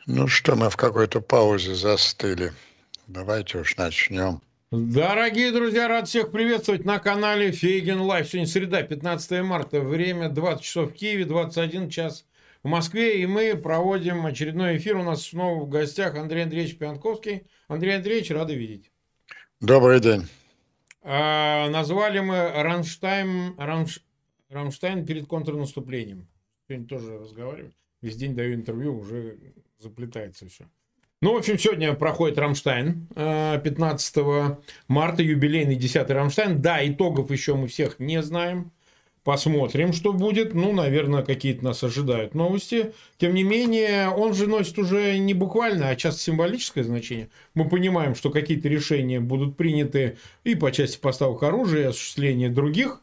Ну что, мы в какой-то паузе застыли. Давайте уж начнем. Дорогие друзья, рад всех приветствовать на канале Фейгин Лайв. Сегодня среда, 15 марта, время 20 часов в Киеве, 21 час в Москве. И мы проводим очередной эфир. У нас снова в гостях Андрей Андреевич Пьянковский. Андрей Андреевич, рады видеть. Добрый день. Назвали мы Рамштайн перед контрнаступлением. Сегодня тоже разговариваем. Весь день даю интервью, уже заплетается все. Ну, в общем, сегодня проходит Рамштайн, 15 марта, юбилейный 10-й Рамштайн. Да, итогов еще мы всех не знаем. Посмотрим, что будет. Ну, наверное, какие-то нас ожидают новости. Тем не менее, он же носит уже не буквально, а часто символическое значение. Мы понимаем, что какие-то решения будут приняты и по части поставок оружия, и осуществления других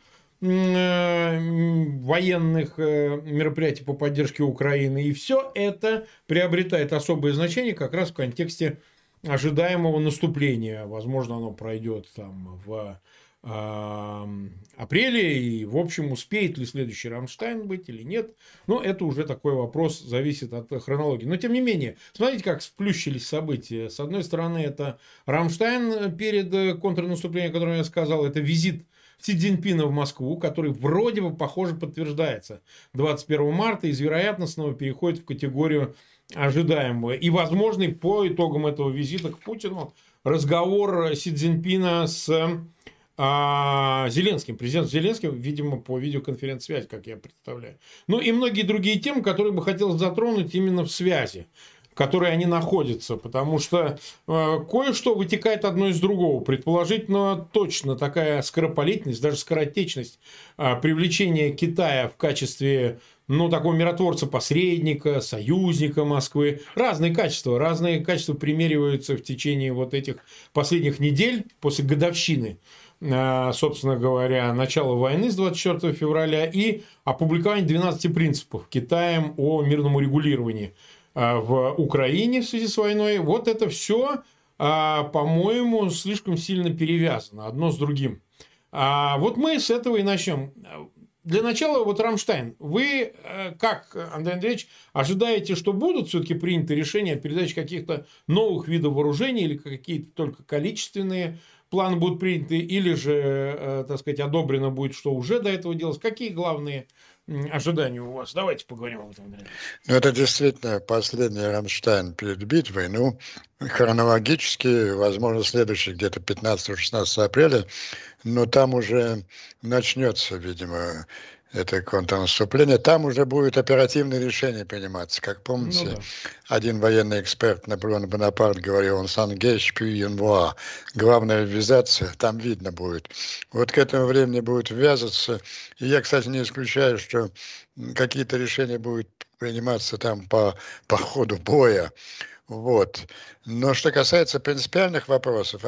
военных мероприятий по поддержке Украины. И все это приобретает особое значение как раз в контексте ожидаемого наступления. Возможно, оно пройдет там в апреле, и, в общем, успеет ли следующий Рамштайн быть или нет. Но это уже такой вопрос, зависит от хронологии. Но, тем не менее, смотрите, как сплющились события. С одной стороны, это Рамштайн перед контрнаступлением, о котором я сказал, это визит Си Цзиньпина в Москву, который вроде бы, похоже, подтверждается 21 марта, из вероятностного переходит в категорию ожидаемого. И, возможно, по итогам этого визита к Путину разговор Си Цзиньпина с Зеленским, президентом Зеленским, видимо, по видеоконференц-связи, как я представляю. Ну и многие другие темы, которые бы хотелось затронуть именно в связи, в которой они находятся, потому что кое-что вытекает одно из другого. Предположительно, точно такая скоропалительность, даже скоротечность привлечения Китая в качестве такого миротворца-посредника, союзника Москвы. Разные качества примериваются в течение вот этих последних недель после годовщины, собственно говоря, начала войны с 24 февраля и опубликование 12 принципов Китаем о мирном урегулировании в Украине в связи с войной. Вот это все, по-моему, слишком сильно перевязано одно с другим. Вот мы с этого и начнем. Для начала, вот Рамштайн. Вы, как, Андрей Андреевич, ожидаете, что будут все-таки приняты решения о передаче каких-то новых видов вооружений или какие-то только количественные планы будут приняты, или же, так сказать, одобрено будет, что уже до этого делалось? Какие главные ожидания у вас? Давайте поговорим об этом, Андрей Андреевич. Ну, это действительно последний Рамштайн перед битвой. Ну, хронологически, возможно, следующий где-то 15-16 апреля, но там уже начнется, видимо, это контрнаступление. Там уже будут оперативные решения приниматься. Как помните, Да. один военный эксперт, Наполеон Бонапарт, говорил, он «сангеш puis envoie». Главное ввязаться, там видно будет. Вот к этому времени будет ввязаться. И я, кстати, не исключаю, что какие-то решения будут приниматься там по ходу боя. Вот. Но что касается принципиальных вопросов,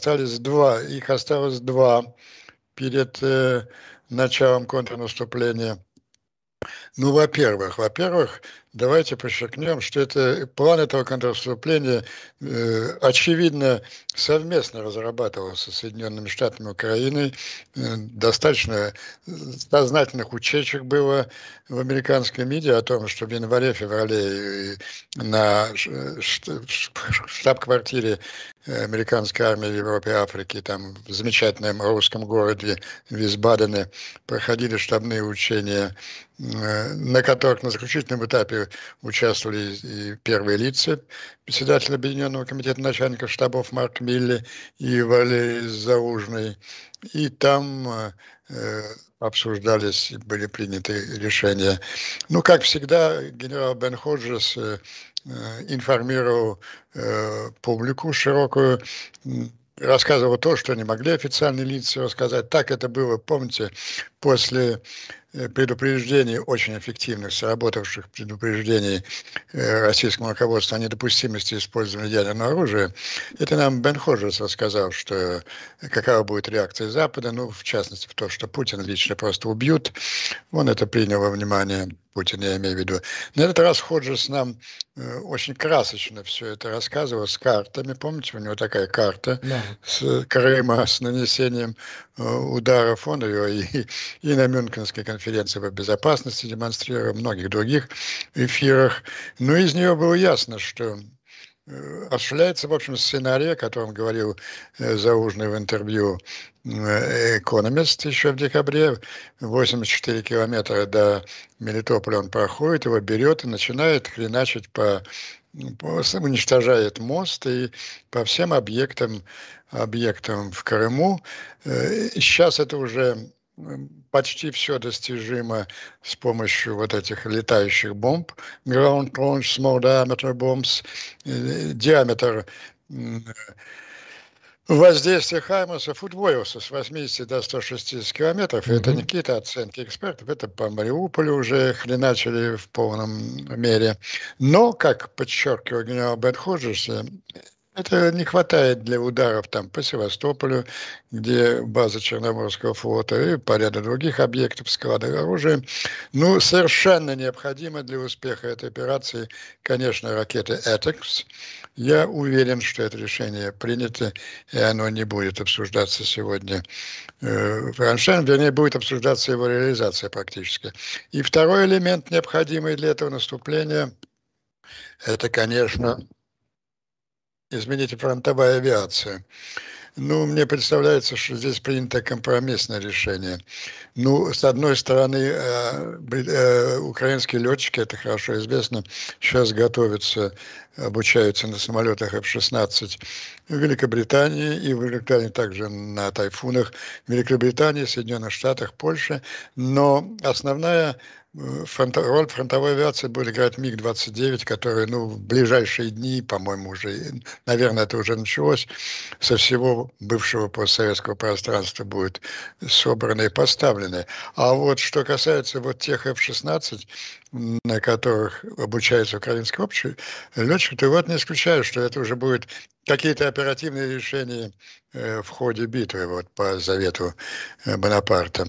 их осталось два перед началом контрнаступления. Ну, во-первых, давайте подчеркнем, что план этого контрнаступления, очевидно, совместно разрабатывался Соединенными Штатами и Украиной. Достаточно сознательных утечек было в американской медиа о том, что в январе-феврале на штаб-квартире американской армии в Европе и Африке, там в замечательном русском городе Висбадене, проходили штабные учения, на которых на заключительном этапе участвовали и первые лица, председатель Объединенного комитета начальников штабов Марк Милли и Валерий Залужный. И там обсуждались, были приняты решения. Ну, как всегда, генерал Бен Ходжес информировал публику широкую, рассказывал то, что не могли официальные лица рассказать. Так это было, помните, после предупреждений, очень эффективных, сработавших предупреждений российскому руководству о недопустимости использования ядерного оружия. Это нам Бен Ходжес рассказал, что какова будет реакция Запада, ну, в частности, в том, что Путин лично просто убьют. Он это принял во внимание. Путин, я имею в виду. На этот раз Ходжес нам очень красочно все это рассказывал с картами. Помните, у него такая карта Да. с Крыма, с нанесением ударов. Он ее и на Мюнхенской конференции по безопасности демонстрировал, в многих других эфирах. Но из нее было ясно, что осуществляется, в общем, сценарий, о котором говорил Заужный в интервью Economist еще в декабре. 84 километра до Мелитополя он проходит, его берет и начинает хреначить уничтожает мост и по всем объектам в Крыму. Сейчас это уже почти все достижимо с помощью вот этих летающих бомб, ground launch small diameter bombs, диаметр воздействие Хаймарсов удвоился с 80 до 160 километров. Это не какие-то оценки экспертов, это по Мариуполю уже хреначили в полном мере. Но, как подчеркивал генерал Бет Ходжес, это не хватает для ударов там по Севастополю, где база Черноморского флота, и по ряду других объектов, складов оружия. Ну, совершенно необходимо для успеха этой операции, конечно, ракеты «Атакс». Я уверен, что это решение принято, и оно не будет обсуждаться сегодня в Рамштайн, вернее, будет обсуждаться его реализация практически. И второй элемент, необходимый для этого наступления, это, конечно, извините, фронтовая авиация. Ну, мне представляется, что здесь принято компромиссное решение. Ну, с одной стороны, украинские летчики, это хорошо известно, сейчас готовятся, обучаются на самолетах F-16 в Великобритании, и в Великобритании также на тайфунах в Великобритании, Соединенных Штатах, Польше. Но основная роль фронтовой авиации будет играть МиГ-29, который, ну, в ближайшие дни, по-моему, уже, наверное, это уже началось, со всего бывшего постсоветского пространства будет собраны и поставлены. А вот что касается вот тех F-16, на которых обучается украинский общий летчик, то вот не исключаю, что это уже будут какие-то оперативные решения в ходе битвы, вот по завету Бонапарта.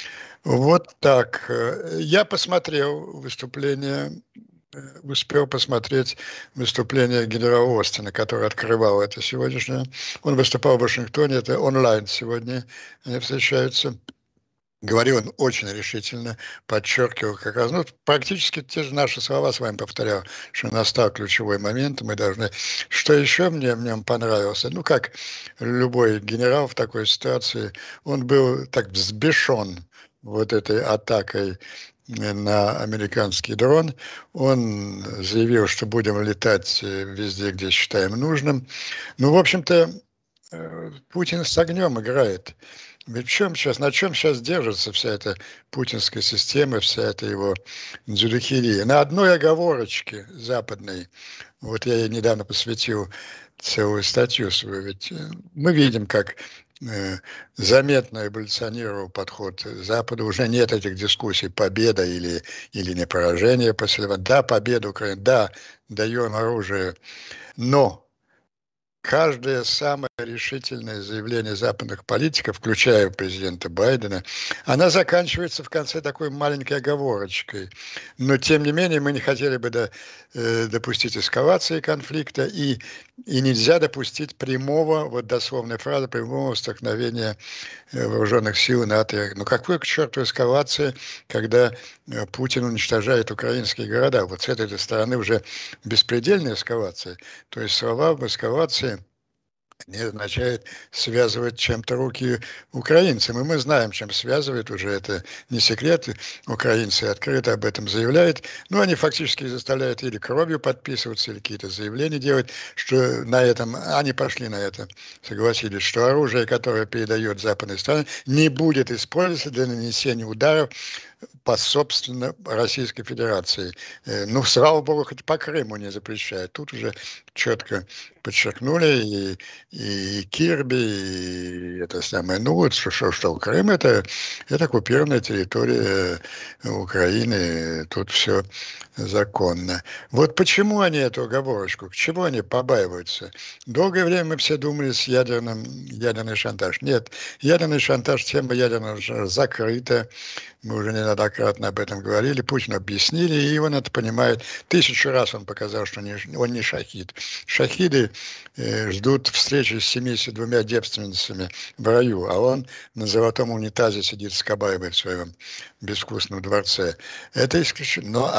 Вот так. Я посмотрел выступление, успел посмотреть выступление генерала Остина, который открывал это сегодняшнее. Он выступал в Вашингтоне, это онлайн сегодня они встречаются. Говорил он очень решительно, подчеркивал как раз, ну, практически те же наши слова с вами повторял, что настал ключевой момент, мы должны... Что еще мне в нем понравилось? Ну, как любой генерал в такой ситуации, он был так взбешен вот этой атакой на американский дрон. Он заявил, что будем летать везде, где считаем нужным. Ну, в общем-то, Путин с огнем играет. Ведь на чем сейчас держится вся эта путинская система, вся эта его дзюдохерия? На одной оговорочке западной. Вот я ей недавно посвятил целую статью свою. Ведь мы видим, как заметно эволюционировал подход Запада. Уже нет этих дискуссий, победа или не поражение после этого. Да, победа Украины, да, даем оружие, но каждое самое решительное заявление западных политиков, включая президента Байдена, она заканчивается в конце такой маленькой оговорочкой. Но, тем не менее, мы не хотели бы допустить эскалации конфликта, и нельзя допустить прямого, вот дословная фраза, прямого столкновения вооруженных сил НАТО. Ну, какой к черту эскалация, когда Путин уничтожает украинские города? Вот с этой стороны уже беспредельная эскалация. То есть слова об эскалации не означает связывать чем-то руки украинцам. И мы знаем, чем связывает уже, это не секрет. Украинцы открыто об этом заявляют. Но они фактически заставляют или кровью подписываться, или какие-то заявления делать, что на этом, они пошли на это, согласились, что оружие, которое передает западные страны, не будет использоваться для нанесения ударов по, собственно, Российской Федерации. Ну, слава богу, хоть по Крыму не запрещают. Тут уже четко подчеркнули и Кирби, и это самое. Ну, вот что Крым это оккупированная территория Украины, тут все законно. Вот почему они эту оговорочку, к чему они побаиваются? Долгое время мы все думали с ядерный шантаж. Нет, ядерный шантаж, тема ядерного шантажа закрыта. Мы уже не неоднократно об этом говорили, Путину объяснили, и он это понимает. 1000 раз он показал, что он не шахид. Шахиды ждут встречи с 72 девственницами в раю, а он на золотом унитазе сидит с Кабаевой в своем безвкусном дворце. Это исключено. Но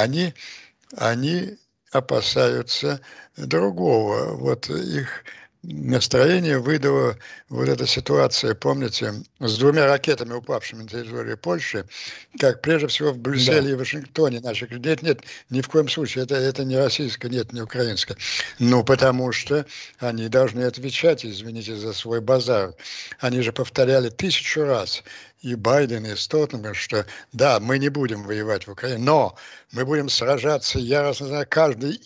они опасаются другого. Вот их настроение выдало вот эта ситуация, помните, с 2 ракетами, упавшими на территории Польши, как прежде всего в Брюсселе и Вашингтоне начали говорить, нет, ни в коем случае, это не российское, нет, не украинское. Ну, потому что они должны отвечать, извините за свой базар. Они же повторяли 1000 раз, и Байден, и Столтенберг, что да, мы не будем воевать в Украине, но мы будем сражаться яростно за каждый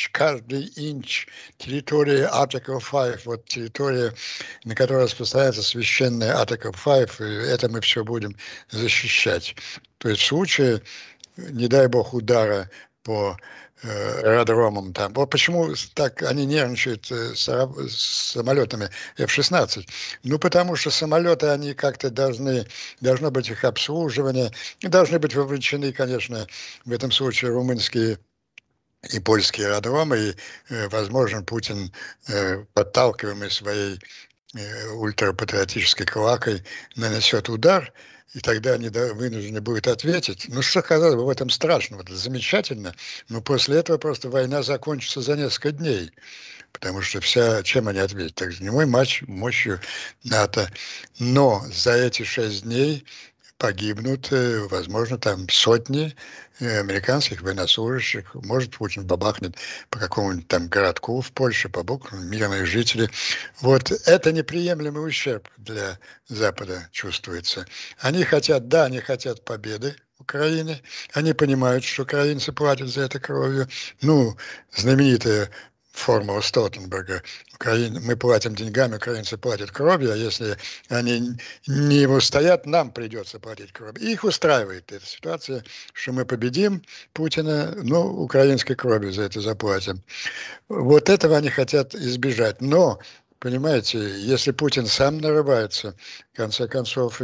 инч территории Article 5, вот территория, на которой распространяется священная Article 5, и это мы все будем защищать. То есть в случае, не дай бог, удара по аэродромам там. Вот почему так они нервничают с самолетами F-16? Ну, потому что самолеты, они как-то должно быть их обслуживание, должны быть вовлечены, конечно, в этом случае румынские и польские аэродромы, и, возможно, Путин, подталкиваемый своей ультрапатриотической клакой, нанесет удар, и тогда они вынуждены будут ответить. Ну, что казалось бы в этом страшного? Это замечательно, но после этого просто война закончится за несколько дней. Потому что чем они ответят? Так, немой матч мощью НАТО. Но за эти 6 дней погибнут, возможно, там сотни американских военнослужащих. Может, Путин бабахнет по какому-нибудь там городку в Польше, по боку мирные жители. Вот это неприемлемый ущерб для Запада чувствуется. Они хотят победы в Украине. Они понимают, что украинцы платят за это кровью. Ну, знаменитая формула Столтенберга. Мы платим деньгами, украинцы платят кровью, а если они не устоят, нам придется платить кровью. И их устраивает эта ситуация, что мы победим Путина, но украинской кровью за это заплатим. Вот этого они хотят избежать. Но, понимаете, если Путин сам нарывается, в конце концов,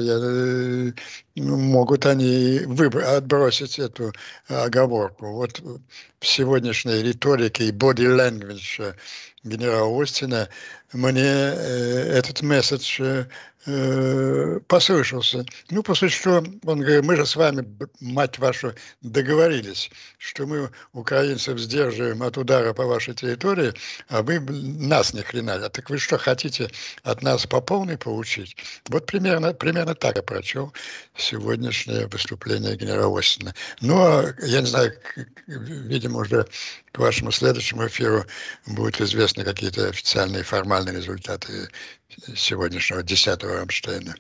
могут они отбросить эту оговорку. Вот в сегодняшней риторике и body language генерала Остина мне этот месседж послышался. Ну, после чего он говорит, мы же с вами, мать вашу, договорились, что мы украинцев сдерживаем от удара по вашей территории, а вы нас ни хрена. А так вы что, хотите от нас по полной получить? Вот примерно так я прочел сегодняшнее выступление генерала Остина. Но, я не знаю, видимо, уже к вашему следующему эфиру будут известны какие-то официальные формальные результаты сегодняшнего 10-го Рамштейна.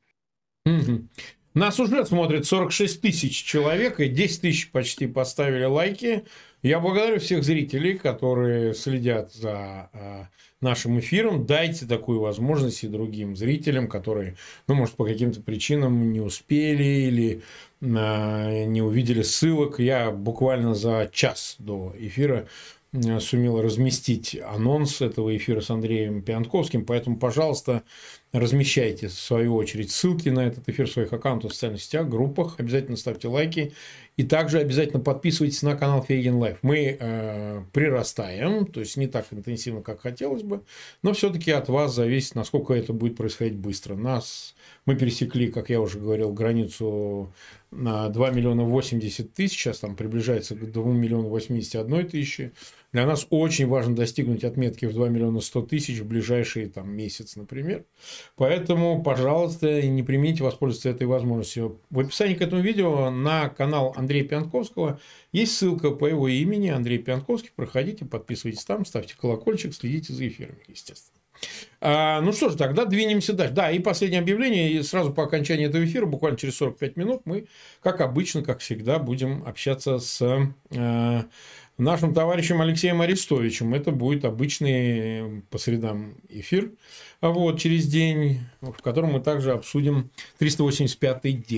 Нас уже смотрит 46 тысяч человек, и 10 тысяч почти поставили лайки. Я благодарю всех зрителей, которые следят за нашим эфиром. Дайте такую возможность и другим зрителям, которые, ну, может, по каким-то причинам не успели или не увидели ссылок. Я буквально за час до эфира сумел разместить анонс этого эфира с Андреем Пиантковским, поэтому, пожалуйста, размещайте, в свою очередь, ссылки на этот эфир в своих аккаунтах в социальных сетях, группах, обязательно ставьте лайки, и также обязательно подписывайтесь на канал Фейгин Лайф. Мы прирастаем, то есть не так интенсивно, как хотелось бы, но все-таки от вас зависит, насколько это будет происходить быстро. Мы пересекли, как я уже говорил, границу на 2 миллиона 80 тысяч, сейчас там приближается к 2 миллионам 81 тысячи. Для нас очень важно достигнуть отметки в 2 миллиона 100 тысяч в ближайший там, месяц, например. Поэтому, пожалуйста, не примите воспользоваться этой возможностью. В описании к этому видео на канал Андрея Пиантковского есть ссылка по его имени, Андрей Пиантковский. Проходите, подписывайтесь там, ставьте колокольчик, следите за эфирами, естественно. Ну что ж, тогда двинемся дальше. Да, и последнее объявление. И сразу по окончании этого эфира, буквально через 45 минут, мы, как обычно, как всегда, будем общаться с нашим товарищем Алексеем Арестовичем. Это будет обычный по средам эфир. Вот, через день, в котором мы также обсудим 385-й день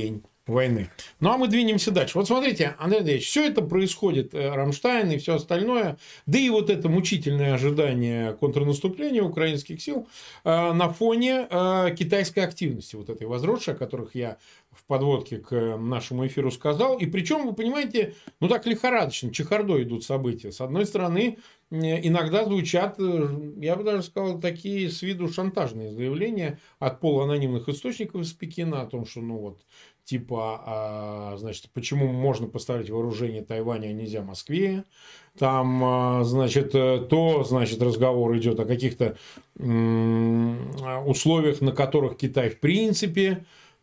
войны. Ну, а мы двинемся дальше. Вот смотрите, Андрей Андреевич, все это происходит, Рамштайн и все остальное, да и вот это мучительное ожидание контрнаступления украинских сил на фоне китайской активности, вот этой возросшей, о которых я в подводке к нашему эфиру сказал. И причем, вы понимаете, ну так лихорадочно, чехардой идут события. С одной стороны, иногда звучат, я бы даже сказал, такие с виду шантажные заявления от полуанонимных источников из Пекина о том, что, ну вот, типа, значит, почему можно поставить вооружение Тайваня, а нельзя Москве. Там, значит, значит, разговор идет о каких-то условиях, на которых Китай в принципе,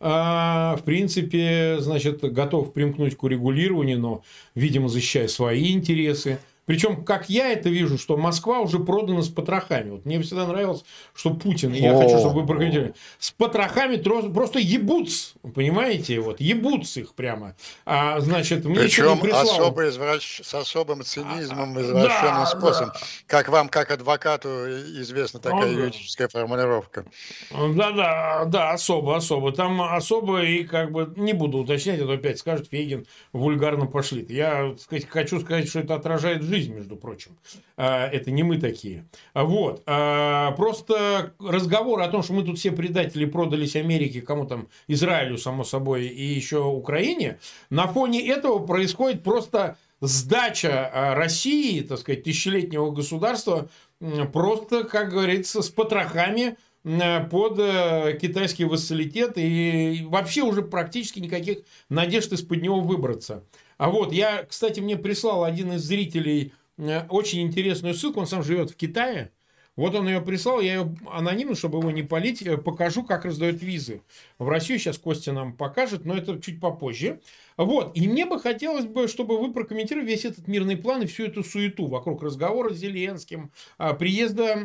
значит, готов примкнуть к урегулированию, но, видимо, защищая свои интересы. Причем, как я это вижу, что Москва уже продана с потрохами. Вот мне всегда нравилось, что Путин, и я хочу, чтобы вы прокомментировали, с потрохами просто ебутся, понимаете, вот, ебутся их прямо. Значит, мне причем с особым цинизмом, извращенным способом. Да. Как вам, как адвокату, известна такая юридическая формулировка. Да, особо. Там особо, и как бы не буду уточнять, а то опять скажет Фейгин, вульгарно пошлит. Я, так сказать, хочу сказать, что это отражает жизнь, между прочим. Это не мы такие. Вот. Просто разговор о том, что мы тут все предатели продались Америке, кому там, Израилю, само собой, и еще Украине, на фоне этого происходит просто сдача России, так сказать, тысячелетнего государства, просто, как говорится, с потрохами под китайский вассалитет, и вообще уже практически никаких надежд из-под него выбраться. А вот, кстати, мне прислал один из зрителей очень интересную ссылку, он сам живет в Китае. Вот он ее прислал, я ее анонимно, чтобы его не палить, покажу, как раздают визы в Россию. Сейчас Костя нам покажет, но это чуть попозже. Вот, и мне бы хотелось бы, чтобы вы прокомментировали весь этот мирный план и всю эту суету вокруг разговора с Зеленским, приезда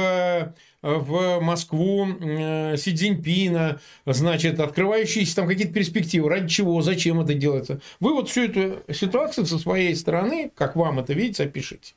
в Москву Си Цзиньпина, значит, открывающиеся там какие-то перспективы, ради чего, зачем это делается. Вы вот всю эту ситуацию со своей стороны, как вам это видится, опишите.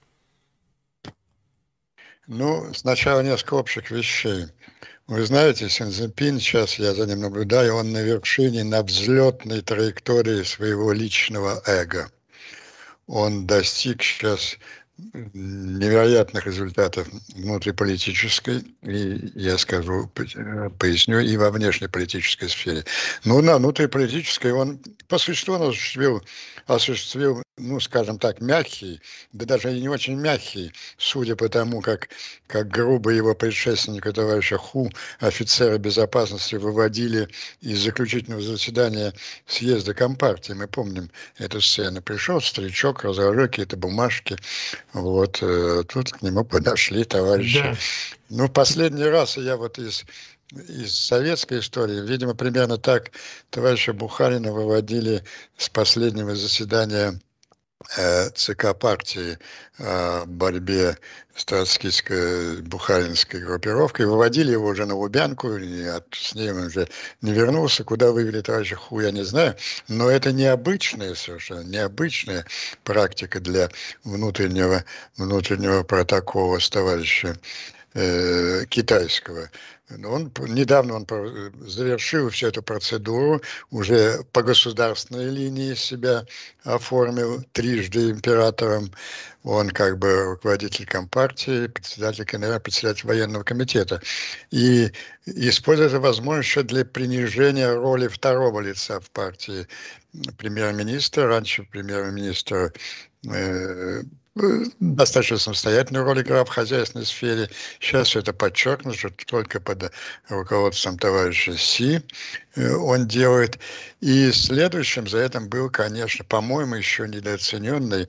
Ну, сначала несколько общих вещей. Вы знаете, Си Цзиньпин, сейчас я за ним наблюдаю, он на вершине, на взлетной траектории своего личного эго. Он достиг сейчас невероятных результатов внутриполитической, и я скажу, поясню, и во внешнеполитической сфере. Но на внутриполитической он по существу осуществил, ну, скажем так, мягкий, да даже и не очень мягкий, судя по тому, как грубо его предшественника, товарища Ху, офицеры безопасности выводили из заключительного заседания съезда Компартии. Мы помним эту сцену. Пришел старичок, разложил какие-то бумажки, вот, тут к нему подошли товарищи. Да. Ну, последний раз я вот из советской истории, видимо, примерно так товарища Бухарина выводили с последнего заседания ЦК партии о борьбе с троцкистской бухаринской группировкой. Выводили его уже на Лубянку, и с ним он уже не вернулся. Куда вывели товарища Ху, я не знаю. Но это необычная, совершенно необычная практика для внутреннего протокола с товарищем китайского. Недавно он завершил всю эту процедуру, уже по государственной линии себя оформил трижды императором. Он как бы руководитель Компартии, председатель КНР, председатель военного комитета. И использует возможность еще для принижения роли второго лица в партии премьер-министра. Раньше премьер-министр достаточно самостоятельную роль играл в хозяйственной сфере. Сейчас все это подчеркнуто, что только под руководством товарища Си он делает. И следующим за этим был, конечно, по-моему, еще недооцененный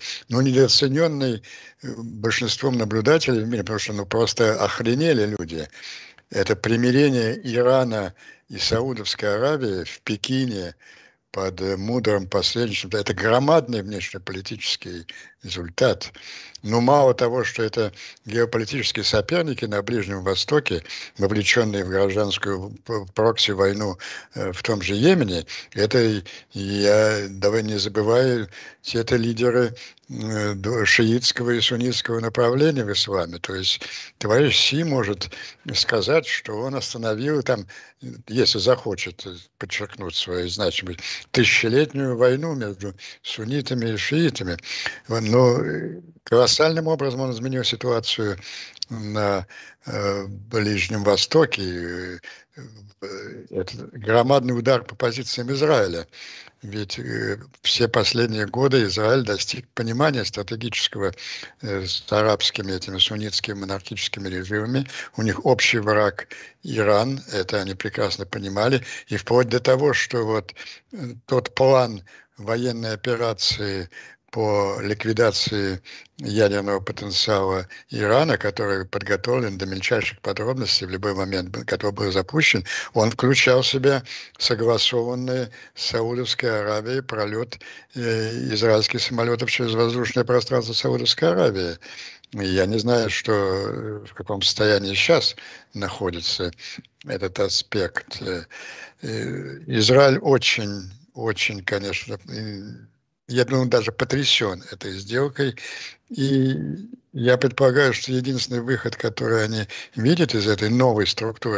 большинством наблюдателей в мире, потому что просто охренели люди. Это примирение Ирана и Саудовской Аравии в Пекине под мудрым посредничеством. Это громадный внешнеполитический результат. Но мало того, что это геополитические соперники на Ближнем Востоке, вовлеченные в гражданскую прокси-войну в том же Йемене, это, давай не забывай, это лидеры шиитского и суннитского направления в исламе. То есть товарищ Си может сказать, что он остановил там, если захочет подчеркнуть свою значимость, тысячелетнюю войну между суннитами и шиитами. Но колоссальным образом он изменил ситуацию на Ближнем Востоке. Это громадный удар по позициям Израиля. Ведь все последние годы Израиль достиг понимания стратегического с арабскими этими суннитскими монархическими режимами. У них общий враг Иран, это они прекрасно понимали. И вплоть до того, что вот тот план военной операции по ликвидации ядерного потенциала Ирана, который подготовлен до мельчайших подробностей в любой момент, который был запущен, он включал в себя согласованный с Саудовской Аравией пролет израильских самолетов через воздушное пространство Саудовской Аравии. Я не знаю, в каком состоянии сейчас находится этот аспект. Израиль очень, конечно, я думаю, даже потрясен этой сделкой. И я предполагаю, что единственный выход, который они видят из этой новой структуры,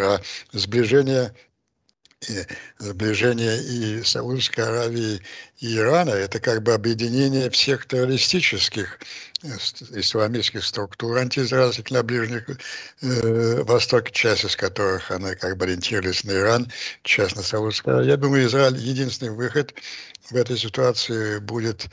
сближение и Саудовской Аравии и Ирана, это как бы объединение всех террористических исламистских структур антиизраильских на Ближнем Востоке, часть из которых она как бы ориентировалась на Иран, часть на Саудовскую Аравию. Я думаю, Израиль единственный выход в этой ситуации будет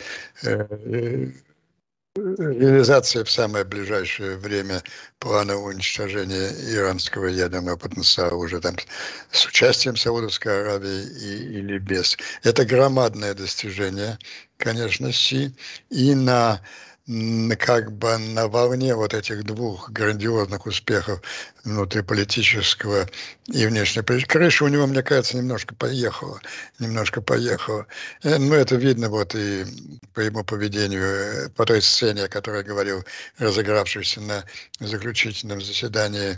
реализация в самое ближайшее время плана уничтожения иранского ядерного потенциала уже там с участием Саудовской Аравии или без. Это громадное достижение, конечно, Си. И как бы на волне вот этих двух грандиозных успехов внутриполитического и внешнеполитического, крыша у него, мне кажется, немножко поехала. Но это видно вот и по его поведению, по той сцене, о которой я говорил, разыгравшейся на заключительном заседании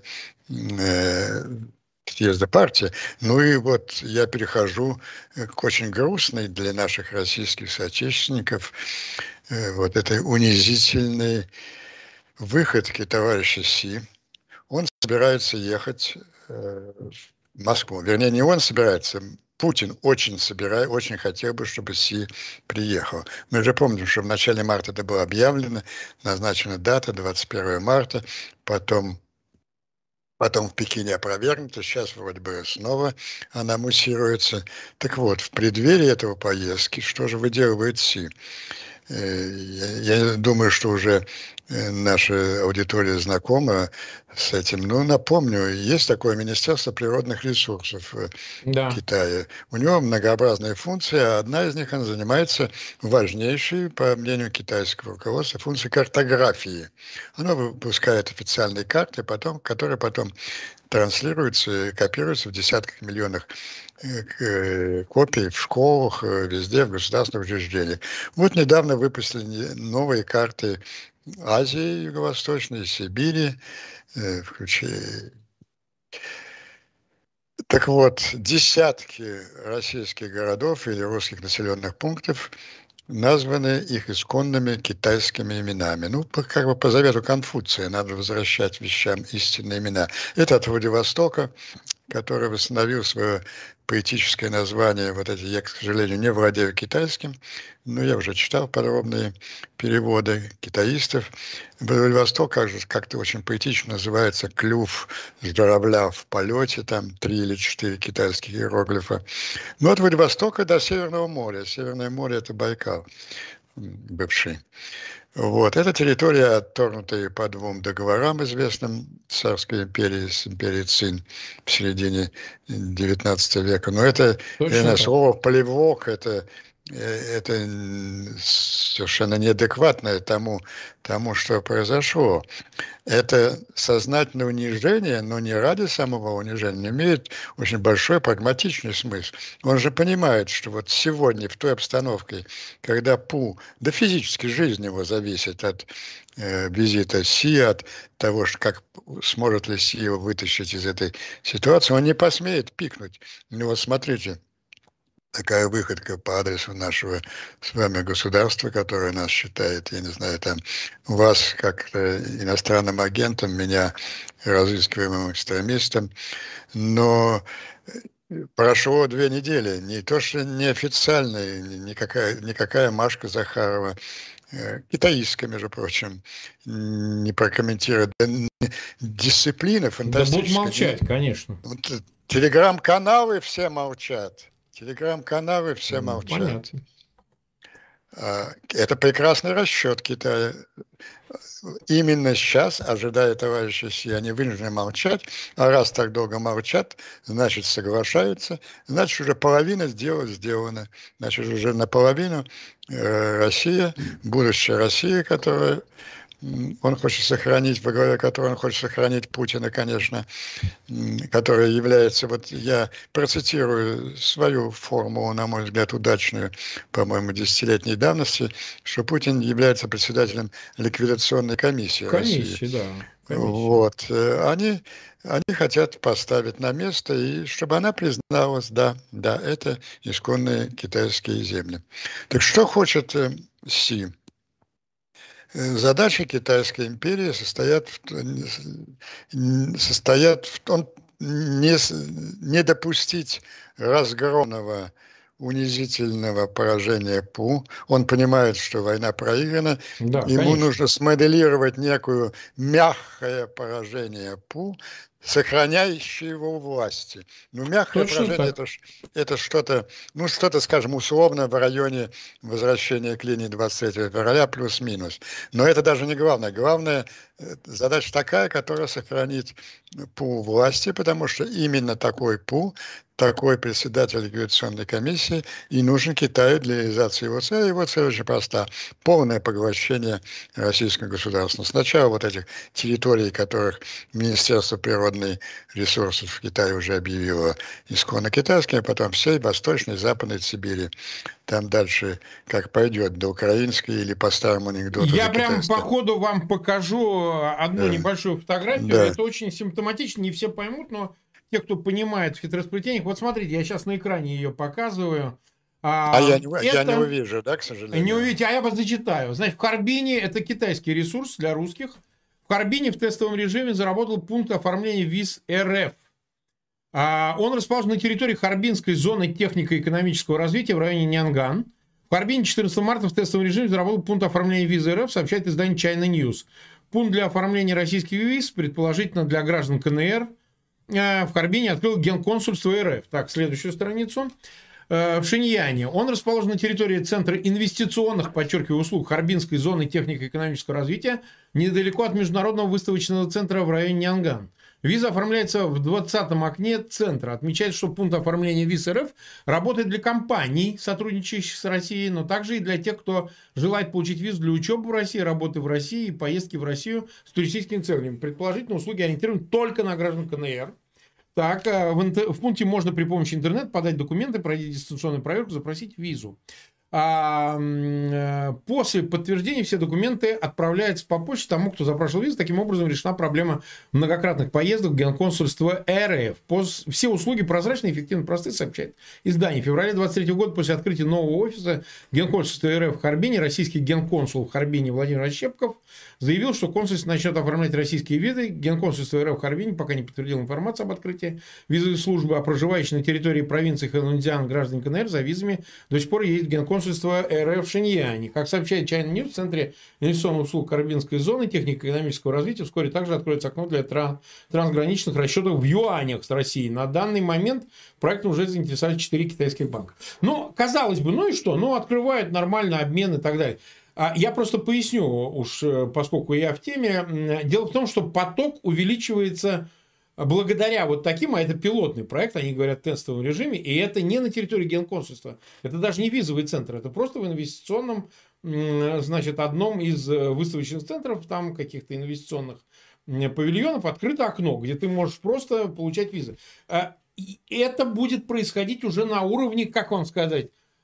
съезда партии. Ну и вот я перехожу к очень грустной для наших российских соотечественников вот этой унизительной выходки товарища Си. Он собирается ехать в Москву. Вернее, не он собирается, Путин очень хотел бы, чтобы Си приехал. Мы же помним, что в начале марта это было объявлено, назначена дата 21 марта, потом в Пекине опровергнуто, сейчас вроде бы снова она муссируется. Так вот, в преддверии этого поездки, что же выделывает Си? Я думаю, что уже наша аудитория знакома с этим. Но напомню, есть такое Министерство природных ресурсов в Китае. У него многообразные функции, а одна из них, она занимается важнейшей, по мнению китайского руководства, функцией картографии. Оно выпускает официальные карты, которые потом транслируются и копируются в десятках миллионах копий в школах, везде, в государственных учреждениях. Вот недавно выпустили новые карты Азии Юго-Восточной, Сибири, Так вот, десятки российских городов или русских населенных пунктов названы их исконными китайскими именами. Ну, как бы по завету Конфуция, надо возвращать вещам истинные имена. Это от Владивостока, который восстановил свое поэтическое название. Вот эти, я, к сожалению, не владею китайским, но я уже читал подробные переводы китаистов. Владивосток как-то очень поэтично называется «клюв журавля в полете», там 3 или 4 китайских иероглифа. Ну, от Владивостока до Северного моря. Северное море – это Байкал бывший. Вот. Это территория, отторгнутая по 2 договорам, известным Царской империи с империей Цин в середине XIX века. Но это слово «полевок», это совершенно неадекватное тому, что произошло. Это сознательное унижение, но не ради самого унижения, имеет очень большой прагматичный смысл. Он же понимает, что вот сегодня в той обстановке, когда да физически жизнь его зависит от визита Си, от того, как сможет ли Си его вытащить из этой ситуации, он не посмеет пикнуть. Ну вот смотрите, такая выходка по адресу нашего с вами государства, которое нас считает, я не знаю, там, вас как иностранным агентом, меня разыскиваемым экстремистом. Но прошло 2 недели, не то что неофициально, никакая Машка Захарова, китаистская, между прочим, не прокомментирует. Дисциплина Да будут фантастическая. молчать, конечно. Вот, телеграм-каналы все молчат. Телеграм-каналы все молчат. Понятно. Это прекрасный расчет Китая. Именно сейчас, ожидая товарища Си, они вынуждены молчать, а раз так долго молчат, значит соглашаются, значит уже половина дела сделана, значит уже наполовину Россия, будущая Россия, которая он хочет сохранить, во главе которой он хочет сохранить Путина, конечно, который является, вот я процитирую свою формулу, на мой взгляд, удачную, по-моему, десятилетней давности, что Путин является председателем ликвидационной комиссии России. Комиссии, да. Комиссии. Вот. Они хотят поставить на место, и чтобы она призналась, да, это исконные китайские земли. Так что хочет Си? Задачи Китайской империи состоят в том, не допустить разгромного, унизительного поражения Пу. Он понимает, что война проиграна. Да, Ему конечно. нужно смоделировать некое мягкое поражение Пу, сохраняющее его власти. Ну, мягкое Точно поражение это что-то, ну, что-то, скажем, условно в районе возвращения к линии 23 февраля плюс-минус. Но это даже не главное. Главное, задача такая, которая сохранит Пу власти, потому что именно такой Пу, такой председатель ликвидационной комиссии и нужен Китаю для реализации его цели. Его цель очень проста. Полное поглощение российского государства. Сначала вот этих территорий, которых Министерство природных ресурсов в Китае уже объявило исконно китайскими, а потом всей Восточной и Западной Сибири. Там дальше как пойдет, до украинской или по старому анекдоту. Я прям по ходу вам покажу одну небольшую фотографию. Да. Это очень симптоматично, не все поймут, но те, кто понимает в хитросплетениях, вот смотрите, я сейчас на экране ее показываю. Я не увижу, да, к сожалению? Не увидите, а я вас зачитаю. Значит, в Харбине, это китайский ресурс для русских, в Харбине в тестовом режиме заработал пункт оформления виз РФ. Он расположен на территории Харбинской зоны технико-экономического развития в районе Нянган. В Харбине 14 марта в тестовом режиме заработал пункт оформления визы РФ, сообщает издание China News. Пункт для оформления российских виз, предположительно для граждан КНР, в Харбине открыл генконсульство РФ. Так, следующую страницу. В Шиньяне. Он расположен на территории Центра инвестиционных, подчеркиваю, услуг Харбинской зоны технико-экономического развития, недалеко от Международного выставочного центра в районе Нянган. Виза оформляется в 20-м окне центра. Отмечается, что пункт оформления виз РФ работает для компаний, сотрудничающих с Россией, но также и для тех, кто желает получить визу для учебы в России, работы в России и поездки в Россию с туристическими целями. Предположительно, услуги ориентированы только на граждан КНР. Так, в пункте можно при помощи интернета подать документы, пройти дистанционную проверку, запросить визу. После подтверждения все документы отправляются по почте тому, кто запрашивал визу. Таким образом решена проблема многократных поездок в генконсульство РФ. Все услуги прозрачны, эффективны, просты, сообщает издание. В феврале 2023 года после открытия нового офиса генконсульства РФ в Харбине российский генконсул в Харбине Владимир Ощепков заявил, что консульство начнет оформлять российские визы. Генконсульство РФ в Харбине пока не подтвердило информацию об открытии визовой службы, а проживающие на территории провинции Хэнаньцзян граждане КНР за визами до сих пор ездят в генконсульство РФ в Шиньяне. Как сообщает China News, в Центре инвестиционных услуг Харбинской зоны технико-экономического развития вскоре также откроется окно для трансграничных расчетов в юанях с Россией. На данный момент проектом уже заинтересовали 4 китайских банка. Ну, казалось бы, ну и что? Ну, открывают нормально обмен и так далее. Я просто поясню, уж поскольку я в теме. Дело в том, что поток увеличивается благодаря вот таким, а это пилотный проект, они говорят в тестовом режиме, и это не на территории генконсульства, это даже не визовый центр, это просто в инвестиционном, значит, одном из выставочных центров, там каких-то инвестиционных павильонов, открыто окно, где ты можешь просто получать визы. И это будет происходить уже на уровне, как вам сказать,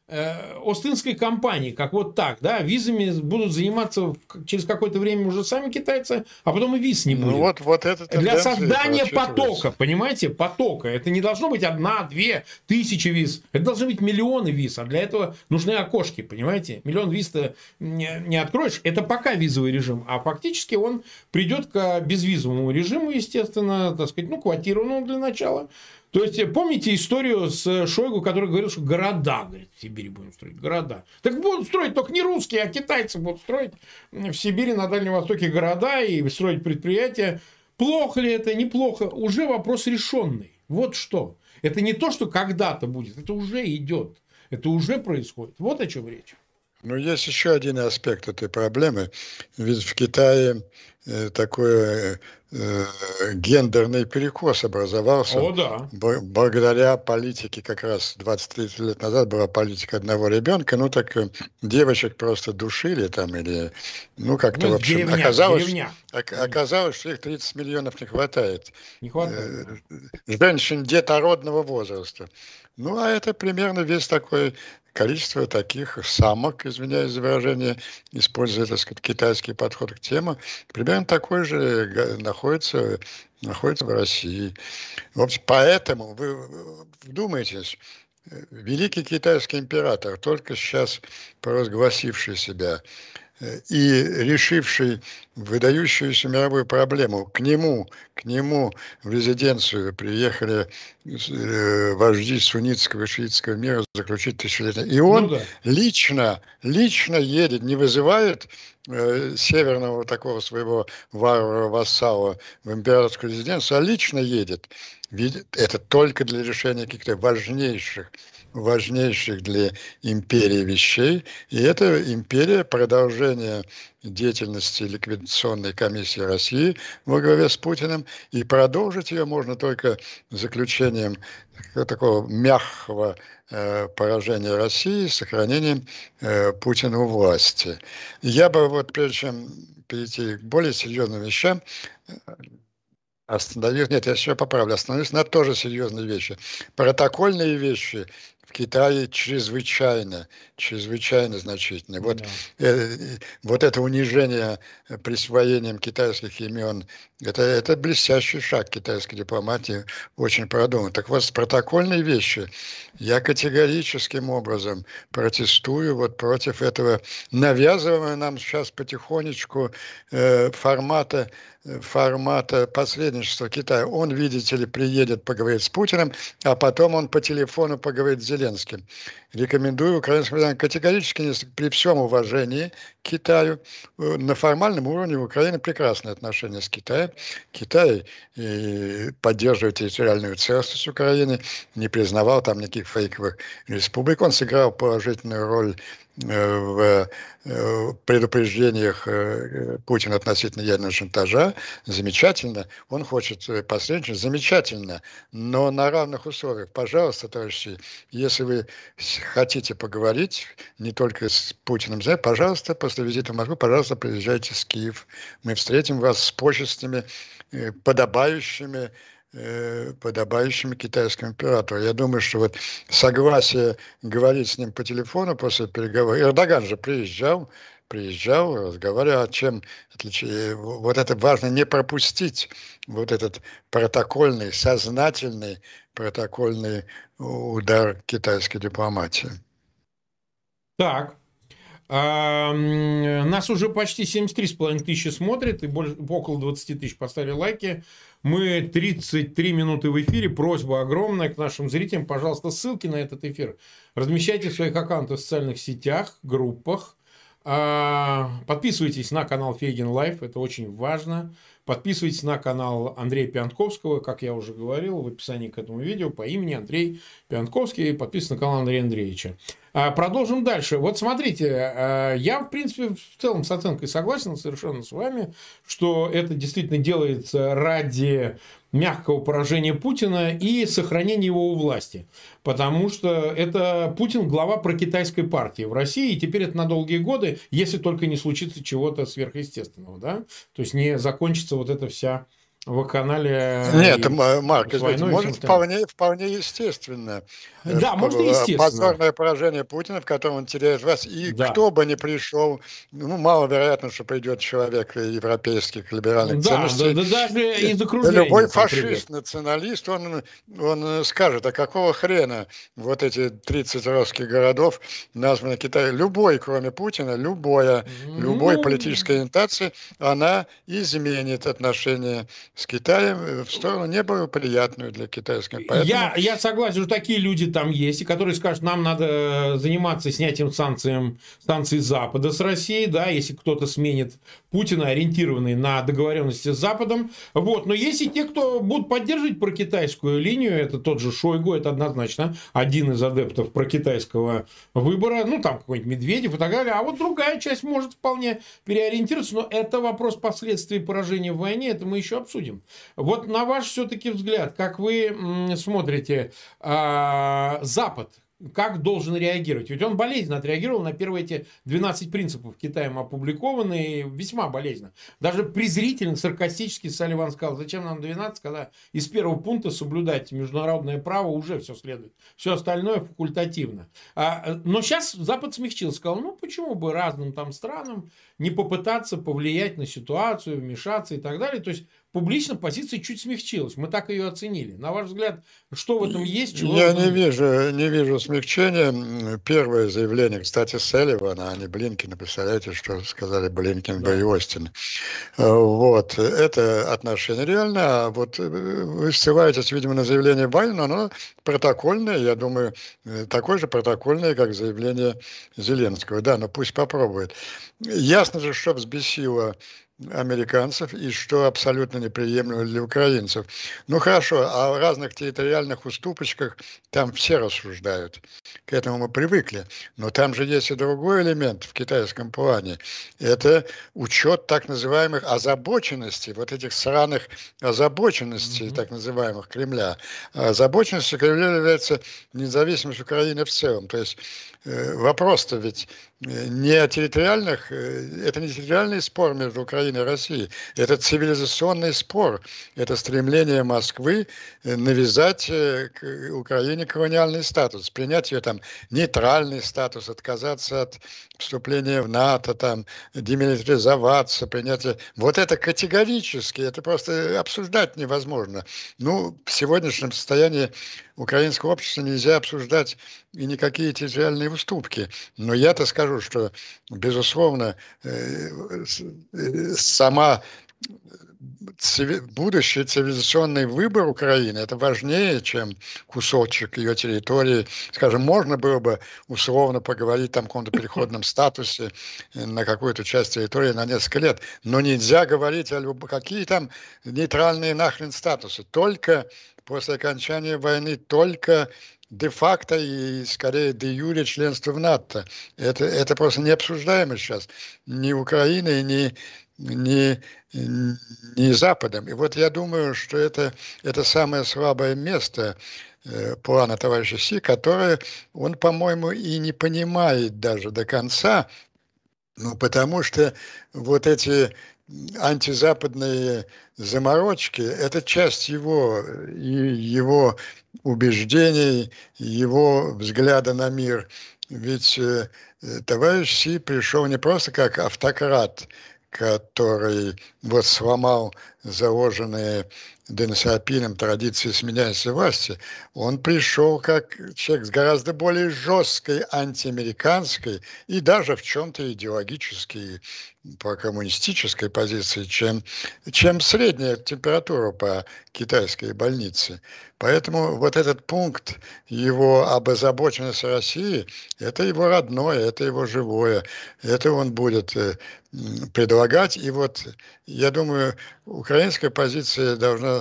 Остинской компании, как вот так, да, визами будут заниматься через какое-то время уже сами китайцы, а потом и виз не будет. Ну вот эта Для тенденция создания потока, прочитывается. понимаете, потока. Это не должно быть 1-2 тысячи виз. Это должны быть миллионы виз. А для этого нужны окошки, понимаете. Миллион виз-то не откроешь. Это пока визовый режим. А фактически он придет к безвизовому режиму, естественно, так сказать, ну, квотированному для начала. То есть, помните историю с Шойгу, который говорил, что города, говорит, в Сибири будем строить, города. Так будут строить только не русские, а китайцы будут строить в Сибири, на Дальнем Востоке города и строить предприятия. Плохо ли это? Неплохо. Уже вопрос решенный. Вот что. Это не то, что когда-то будет, это уже идет. Это уже происходит. Вот о чем речь. Но есть еще один аспект этой проблемы. Ведь в Китае такой гендерный перекос образовался. О, да. Благодаря политике, как раз 20-30 лет назад была политика одного ребенка, ну так девочек просто душили там или, ну как-то в общем, оказалось, что их 30 миллионов не хватает. Не хватает. Женщин детородного возраста. Ну а это примерно весь такой количество таких самок, извиняюсь за выражение, используя, так сказать, китайский подход к теме, примерно такой же находится в России. В общем, поэтому вы вдумайтесь, великий китайский император, только сейчас провозгласивший себя и решивший выдающуюся мировую проблему, к нему в резиденцию приехали вожди суннитского и шиитского мира заключить тысячелетие. И он лично едет, не вызывает северного такого своего варвара-вассала в императорскую резиденцию, а лично едет. Это только для решения каких-то важнейших для империи вещей. И это империя продолжение деятельности ликвидационной комиссии России во главе с Путиным. И продолжить ее можно только заключением такого мягкого поражения России, сохранением Путина у власти. Я бы вот прежде чем перейти к более серьезным вещам, остановился на тоже серьезные вещи. Протокольные вещи в Китае чрезвычайно значительны. Вот это унижение присвоением китайских имен, это блестящий шаг китайской дипломатии, очень продуман. Так вот, с протокольной вещи я категорическим образом протестую вот против этого навязываемого нам сейчас потихонечку формата посредничества Китая. Он, видите ли, приедет поговорить с Путиным, а потом он по телефону поговорит с Зеленским. Рекомендую украинским категорически, при всем уважении к Китаю, на формальном уровне у Украины прекрасные отношения с Китаем. Китай поддерживает территориальную целостность Украины, не признавал там никаких фейковых республик. Он сыграл положительную роль в предупреждениях Путина относительно ядерного шантажа. Замечательно. Он хочет посредничать. Замечательно. Но на равных условиях. Пожалуйста, товарищи, если вы хотите поговорить не только с Путиным, пожалуйста, после визита в Москву, пожалуйста, приезжайте в Киев. Мы встретим вас с почестями, подобающими китайскому императору. Я думаю, что вот согласие говорить с ним по телефону после переговоров. Эрдоган же приезжал, разговаривал, чем вот это важно не пропустить, вот этот протокольный, сознательный протокольный удар китайской дипломатии. Так. Нас уже почти 73,5 тысячи смотрит, и около 20 тысяч поставили лайки. Мы 33 минуты в эфире. Просьба огромная к нашим зрителям. Пожалуйста, ссылки на этот эфир размещайте в своих аккаунтах в социальных сетях, группах. Подписывайтесь на канал Фейгин Лайф, это очень важно. Подписывайтесь на канал Андрея Пиантковского, как я уже говорил в описании к этому видео, по имени Андрей Пиантковский. Подписывайтесь на канал Андрея Андреевича. Продолжим дальше. Вот смотрите, я, в принципе, в целом с оценкой согласен совершенно с вами, что это действительно делается ради мягкого поражения Путина и сохранения его у власти. Потому что это Путин глава прокитайской партии в России, и теперь это на долгие годы, если только не случится чего-то сверхъестественного. Да? То есть не закончится вот эта вся вакханалия Нет, и Марк, с извините, войной и всем может остальным. вполне естественно Да, может, и естественно. позорное поражение Путина, в котором он теряет власть. И Да. кто бы ни пришел, ну, маловероятно, что придет человек европейских либеральных Да, да, ценностей. да, даже из Да любой окружения там придет. фашист, националист, он скажет, а какого хрена вот эти 30 русских городов названы Китаем. Любой, кроме Путина, любой Ну, политической ориентации, она изменит отношения с Китаем в сторону неблагоприятную для китайских. Поэтому я согласен, что такие люди там есть, и которые скажут, нам надо заниматься снятием санкций Запада с Россией, да, если кто-то сменит Путина, ориентированный на договоренности с Западом. Вот. Но есть и те, кто будут поддерживать прокитайскую линию, это тот же Шойгу, это однозначно один из адептов прокитайского выбора, ну, там какой-нибудь Медведев и так далее, а вот другая часть может вполне переориентироваться, но это вопрос последствий поражения в войне, это мы еще обсудим. Вот на ваш все-таки взгляд, как вы смотрите, Запад, как должен реагировать? Ведь он болезненно отреагировал на первые эти 12 принципов Китаем опубликованные, весьма болезненно. Даже презрительно, саркастически Салливан сказал, зачем нам 12, когда из первого пункта соблюдать международное право уже все следует. Все остальное факультативно. Но сейчас Запад смягчил, сказал, ну почему бы разным там странам не попытаться повлиять на ситуацию, вмешаться и так далее. То есть публично позиция чуть смягчилась. Мы так ее оценили. На ваш взгляд, что в этом есть, чего в я этом нет? не вижу смягчения. Первое заявление, кстати, Салливана, а не Блинкина. Представляете, что сказали Блинкин и Да. Остин. Вот, это отношение реально. А вот вы ссылаетесь, видимо, на заявление Байдена, оно протокольное, я думаю, такое же протокольное, как заявление Зеленского. Да, но пусть попробует. Ясно же, что взбесило американцев и что абсолютно неприемлемо для украинцев. Ну хорошо, о разных территориальных уступочках там все рассуждают. К этому мы привыкли. Но там же есть и другой элемент в китайском плане. Это учет так называемых озабоченностей, вот этих сраных озабоченностей, Мгм. так называемых Кремля. Озабоченностью Кремля является независимость Украины в целом. То есть вопрос-то ведь не о территориальных, это не территориальный спор между Украиной и Россией, это цивилизационный спор, это стремление Москвы навязать Украине колониальный статус, принять ее там нейтральный статус, отказаться от вступления в НАТО, там, демилитаризоваться, принятие. Вот это категорически, это просто обсуждать невозможно. Ну, в сегодняшнем состоянии украинского общества нельзя обсуждать и никакие территориальные уступки. Но я-то скажу, что, безусловно, сама будущий цивилизационный выбор Украины это важнее, чем кусочек ее территории. Скажем, можно было бы условно поговорить там о каком-то переходном статусе на какую-то часть территории на несколько лет, но нельзя говорить о какие там нейтральные нахрен статусы. Только после окончания войны, только де-факто и скорее де-юре членство в НАТО. Это просто не обсуждаемо сейчас ни Украиной, ни, ни Западом. И вот я думаю, что это самое слабое место плана товарища Си, которое он, по-моему, и не понимает даже до конца, ну, потому что вот эти антизападные заморочки – это часть его убеждений, его взгляда на мир. Ведь товарищ Си пришел не просто как автократ, который вот сломал заложенные Дэн Сяопином традиции сменяющейся власти, он пришел как человек с гораздо более жесткой антиамериканской и даже в чем-то идеологической по коммунистической позиции, чем средняя температура по китайской больнице. Поэтому вот этот пункт его об озабоченности России, это его родное, это его живое, это он будет предлагать. И вот я думаю, украинская позиция должна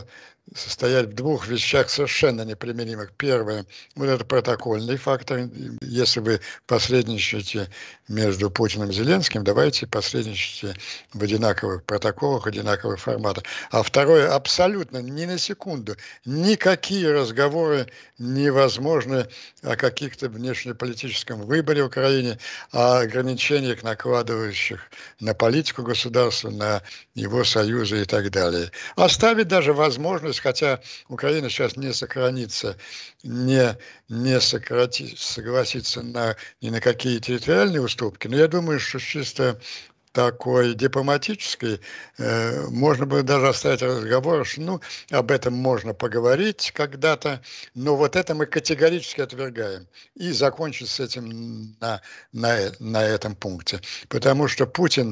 состоять в двух вещах совершенно неприменимых. Первое, вот это протокольный фактор. Если вы посредничаете между Путиным и Зеленским, давайте посредничайте в одинаковых протоколах, одинаковых форматах. А второе, абсолютно ни на секунду, никакие разговоры невозможны о каких-то внешнеполитическом выборе в Украине, о ограничениях, накладывающих на политику государства, на его союзы и так далее. Оставить даже возможность, хотя Украина сейчас не сохранится, не согласится ни на какие территориальные уступки, но я думаю, что чисто такой дипломатической, можно было даже оставить разговор, что ну, об этом можно поговорить когда-то, но вот это мы категорически отвергаем и закончить с этим на этом пункте. Потому что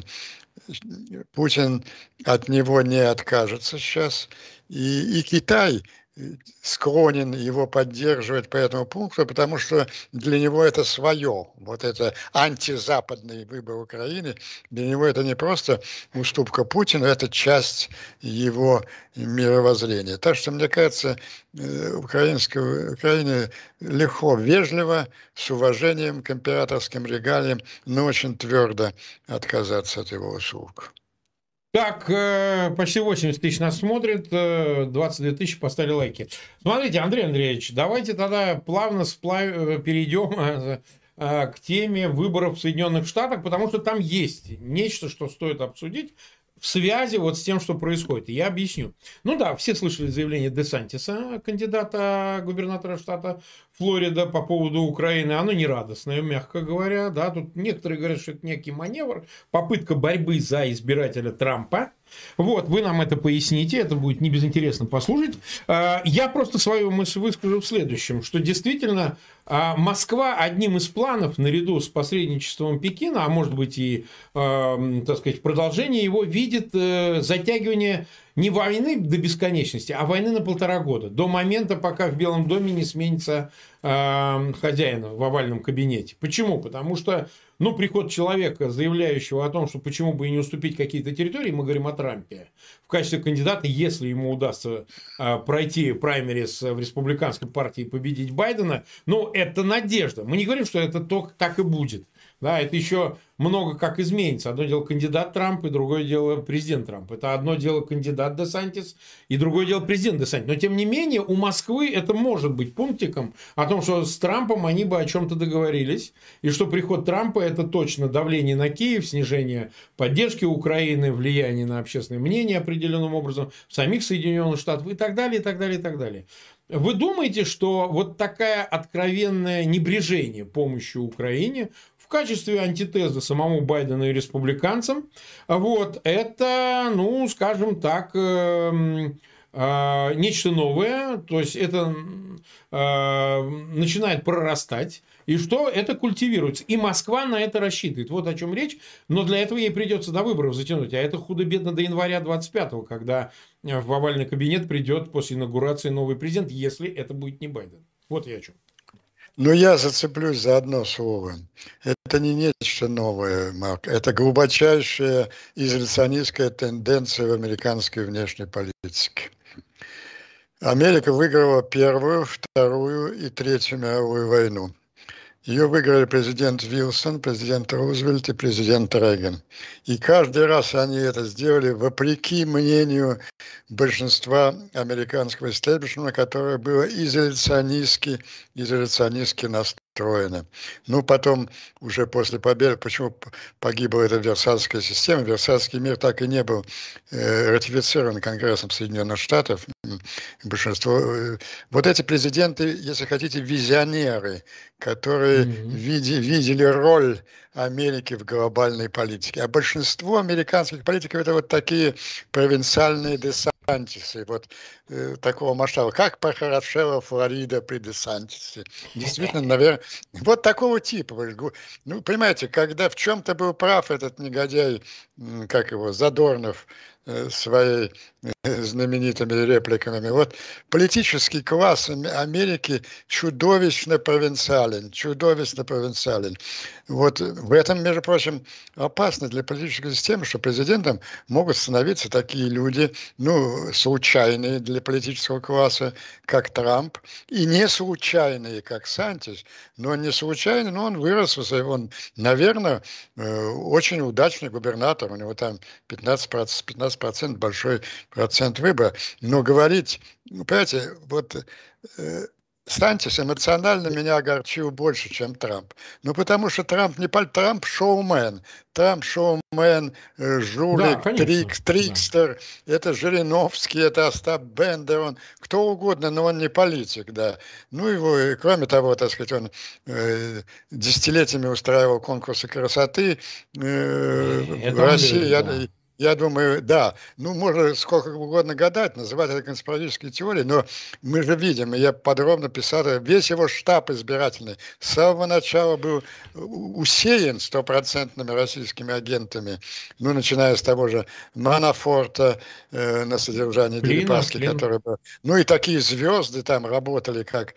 Путин от него не откажется сейчас, и Китай склонен его поддерживать по этому пункту, потому что для него это свое, вот это антизападный выбор Украины, для него это не просто уступка Путину, это часть его мировоззрения. Так что, мне кажется, Украине легко, вежливо, с уважением к императорским регалиям, но очень твердо отказаться от его услуг. Так, почти 80 тысяч нас смотрит, 22 тысячи поставили лайки. Смотрите, Андрей Андреевич, давайте тогда плавно перейдем к теме выборов в Соединенных Штатах, потому что там есть нечто, что стоит обсудить в связи вот с тем, что происходит. И я объясню. Ну да, все слышали заявление ДeSantis'а, кандидата губернатора штата Флорида, по поводу Украины. Оно нерадостное, мягко говоря. Да? Тут некоторые говорят, что это некий маневр, попытка борьбы за избирателя Трампа. Вот, вы нам это поясните, это будет не безинтересно послушать. Я просто свою мысль выскажу в следующем, что действительно Москва одним из планов, наряду с посредничеством Пекина, а может быть и, так сказать, продолжение его, видит затягивание не войны до бесконечности, а войны на 1,5 года, до момента, пока в Белом доме не сменится хозяина в овальном кабинете. Почему? Потому что приход человека, заявляющего о том, что почему бы и не уступить какие-то территории, мы говорим о Трампе, в качестве кандидата, если ему удастся пройти праймерис в республиканской партии и победить Байдена, это надежда. Мы не говорим, что это так и будет. Да, это еще много как изменится. Одно дело кандидат Трамп, и другое дело президент Трамп. Это одно дело кандидат ДeSantis, и другое дело президент ДeSantis. Но, тем не менее, у Москвы это может быть пунктиком о том, что с Трампом они бы о чем-то договорились, и что приход Трампа – это точно давление на Киев, снижение поддержки Украины, влияние на общественное мнение определенным образом в самих Соединенных Штатах и так далее, и так далее, и так далее. Вы думаете, что вот такое откровенное небрежение помощью Украине в качестве антитезы самому Байдену и республиканцам, вот, это, скажем так, нечто новое, то есть это начинает прорастать, и что это культивируется. И Москва на это рассчитывает. Вот о чем речь. Но для этого ей придется до выборов затянуть. А это худо-бедно до января 25-го, когда в овальный кабинет придет после инаугурации новый президент, если это будет не Байден. Вот я о чем. Но я зацеплюсь за одно слово. Это не нечто новое, Марк. Это глубочайшая изоляционистская тенденция в американской внешней политике. Америка выиграла Первую, Вторую и Третью мировую войну. Ее выиграли президент Вилсон, президент Рузвельт и президент Рейган. И каждый раз они это сделали вопреки мнению большинства американского истеблишмента, которое было изоляционистски настроено. Потом, уже после победы, почему погибла эта Версальская система? Версальский мир так и не был ратифицирован Конгрессом Соединенных Штатов. Большинство... Вот эти президенты, если хотите, визионеры, которые видели роль Америки в глобальной политике. А большинство американских политиков это вот такие провинциальные десантисы, вот такого масштаба. Как похорошела Флорида при десантисе. Действительно, наверное, вот такого типа. Понимаете, когда в чем-то был прав этот негодяй, как его, Задорнов, своей знаменитыми репликами. Вот политический класс Америки чудовищно провинциален, чудовищно провинциален. Вот в этом, между прочим, опасно для политической системы, что президентом могут становиться такие люди, ну, случайные для политического класса, как Трамп, и не случайные, как Сантис, но не случайный, но он вырос, он, наверное, очень удачный губернатор, у него там 15%, 15% большой процент выбора. Но говорить, ну, понимаете, вот Сантис эмоционально меня огорчил больше, чем Трамп. Ну, потому что Трамп шоумен. Трамп шоумен, Да, жулик, конечно. Да. трикстер. Это Жириновский, это Остап Бендер, он кто угодно, но он не политик, да. Ну, его, и, кроме того, так сказать, он десятилетиями устраивал конкурсы красоты в Это он России. говорит, да. Я думаю, да, ну, можно сколько угодно гадать, называть это конспиратической теорией, но мы же видим, и я подробно писал, весь его штаб избирательный с самого начала был усеян стопроцентными российскими агентами, ну, начиная с того же Манафорта на содержании Дерипаски, который был, ну, и такие звезды там работали, как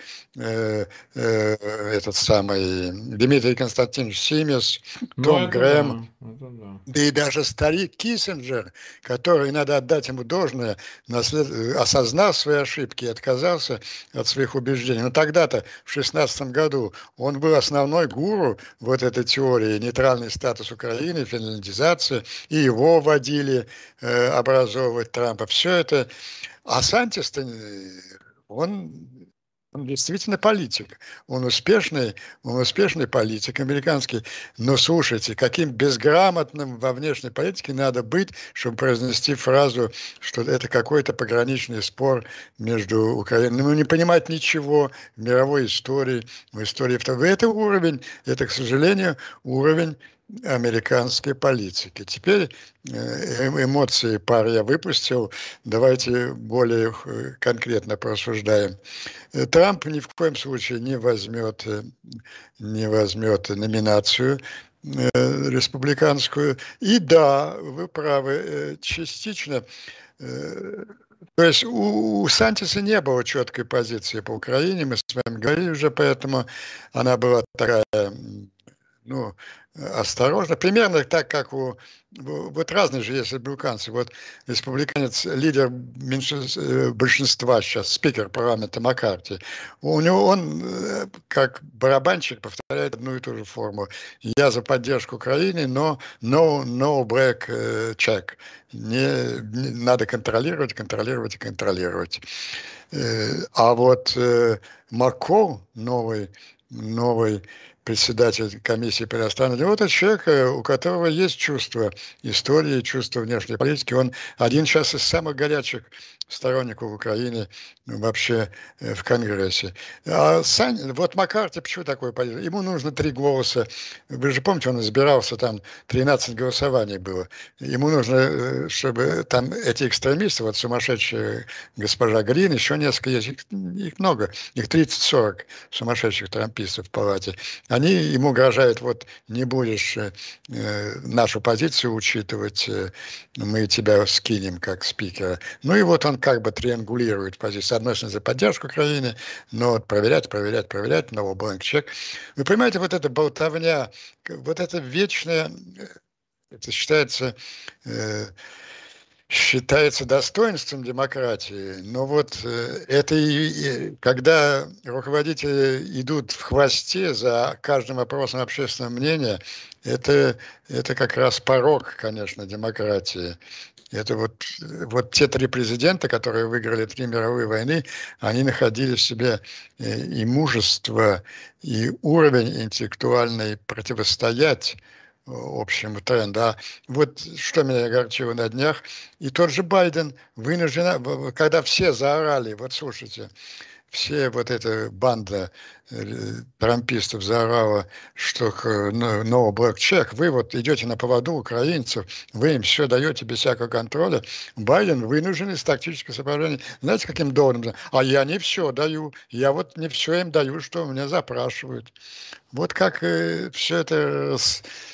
этот самый Дмитрий Константинович Симес, Ну, Том это Грэм, да. Это да. да и даже старик Киссинджер, который, надо отдать ему должное, осознав свои ошибки и отказался от своих убеждений. Но тогда-то, в 16 году, он был основной гуру вот этой теории, нейтральный статус Украины, финляндизация, и его водили образовывать Трампа. Все это. А Сантис, он он действительно политик. Он успешный политик американский. Но слушайте, каким безграмотным во внешней политике надо быть, чтобы произнести фразу, что это какой-то пограничный спор между Украиной. Ну, не понимать ничего в мировой истории, в истории. Это уровень, это, к сожалению, уровень американской политики. Теперь эмоции пары я выпустил. Давайте более конкретно порассуждаем. Трамп ни в коем случае не возьмет номинацию республиканскую. И да, вы правы, частично. То есть у Сантиса не было четкой позиции по Украине, мы с вами говорили уже, поэтому она была такая, ну, осторожно. Примерно так, как вот разные же есть республиканцы. Вот республиканец, лидер большинства сейчас, спикер парламента Маккарти, у него он, как барабанщик, повторяет одну и ту же форму. Я за поддержку Украины, но no break check. Надо контролировать, контролировать и контролировать. А вот Маккол, новый председатель комиссии по иностранным делам, это человек, у которого есть чувство истории, чувство внешней политики. Он один сейчас из самых горячих сторонников Украины вообще в Конгрессе. Вот Маккарти, почему такой позиция? Ему нужно 3 голоса. Вы же помните, он избирался, там 13 голосований было. Ему нужно, чтобы там эти экстремисты, вот сумасшедшие госпожа Грин, еще несколько есть, их много, их 30-40 сумасшедших трампистов в палате. Они ему угрожают, вот не будешь нашу позицию учитывать, мы тебя скинем как спикера. Ну и вот он как бы триангулирует позицию. С одной стороны, за поддержку Украины, но проверять, no blank check. Вы понимаете, вот эта болтовня, вот это вечное, это считается достоинством демократии, но вот это когда руководители идут в хвосте за каждым вопросом общественного мнения, это как раз порог, конечно, демократии. Это вот те 3 президента, которые выиграли 3 мировые войны, они находили в себе и мужество, и уровень интеллектуальный противостоять общему тренду. А вот что меня огорчило на днях, и тот же Байден вынужден, когда все заорали, вот слушайте, все вот эта банда трампистов заорала, что no black check, вы вот идете на поводу украинцев, вы им все даете без всякого контроля. Байден вынужден из тактического соображения, знаете, каким доводом? А я не все даю, я вот не все им даю, что у меня запрашивают. Вот как все это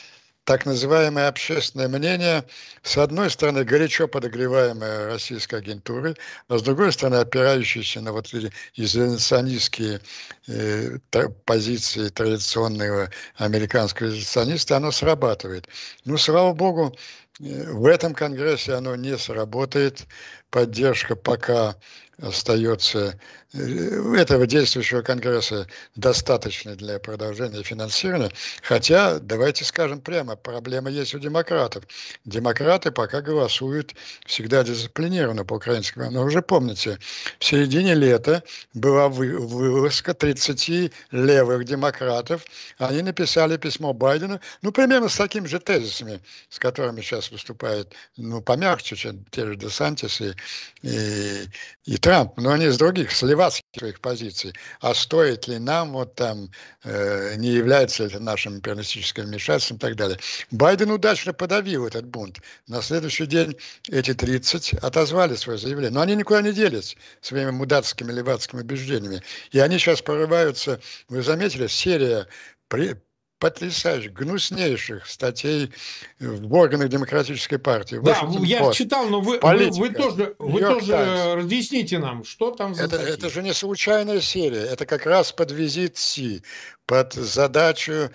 так называемое общественное мнение, с одной стороны, горячо подогреваемое российской агентурой, а с другой стороны, опирающееся на вот эти изоляционистские позиции традиционного американского изоляциониста, оно срабатывает. Ну, слава богу, в этом Конгрессе оно не сработает. Поддержка пока остается этого действующего Конгресса достаточно для продолжения финансирования. Хотя, давайте скажем прямо, проблема есть у демократов. Демократы пока голосуют всегда дисциплинированно по украинскому. Но уже помните, в середине лета была вылазка 30 левых демократов. Они написали письмо Байдену, ну, примерно с такими же тезисами, с которыми сейчас выступает, ну, помягче, чем те же Десантис и Трамп, но они с других, с левацких своих позиций. А стоит ли нам, вот там, не является это нашим империалистическим вмешательством и так далее. Байден удачно подавил этот бунт. На следующий день эти 30 отозвали свое заявление. Но они никуда не делись своими мудацкими левацкими убеждениями. И они сейчас прорываются, вы заметили, серия потрясающих, гнуснейших статей в органах Демократической партии. Да, я читал, но вы тоже разъясните нам, что там за статьи. Это же не случайная серия, это как раз под визит Си, под задачу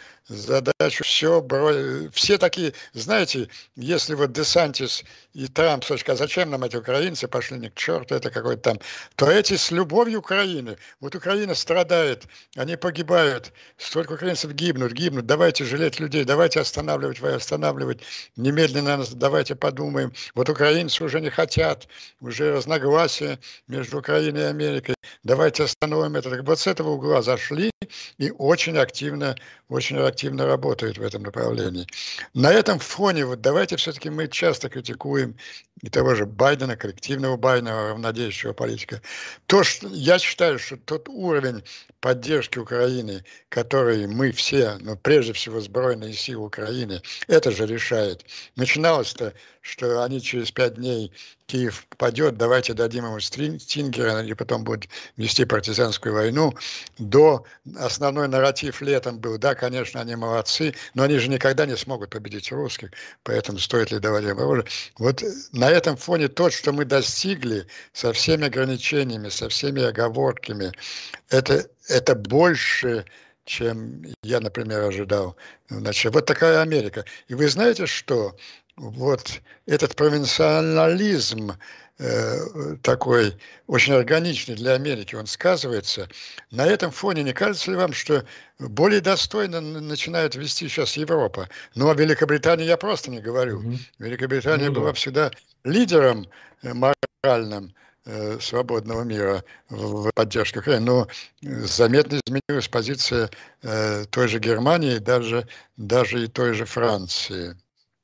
все такие, знаете, если вот Десантис и Трамп скажут, а зачем нам эти украинцы, пошли не к черту, это какой-то там, то эти с любовью Украины, вот Украина страдает, они погибают, столько украинцев гибнут, давайте жалеть людей, давайте останавливать немедленно, давайте подумаем, вот украинцы уже не хотят, уже разногласия между Украиной и Америкой, давайте остановим это. Так вот с этого угла зашли и очень активно работают в этом направлении. На этом фоне, вот давайте все-таки мы часто критикуем и того же Байдена, коллективного Байдена, равнодействующего политика. То, что я считаю, что тот уровень поддержки Украины, который мы все, но прежде всего сбройные силы Украины, это же решает. Начиналось-то, что они через 5 дней Киев падет, давайте дадим ему Стингера, и потом будет вести партизанскую войну. До основной нарратив летом был, да, конечно, они молодцы, но они же никогда не смогут победить русских, поэтому стоит ли давать им оружие. Вот на этом фоне то, что мы достигли со всеми ограничениями, со всеми оговорками, это больше, чем я, например, ожидал. Значит, вот такая Америка. И вы знаете, что вот этот провинциализм такой очень органичный для Америки, он сказывается. На этом фоне не кажется ли вам, что более достойно начинает вести сейчас Европа? Ну, о Великобритании я просто не говорю. Великобритания была всегда лидером моральным свободного мира в поддержке Украины, но заметно изменилась позиция той же Германии, даже и той же Франции.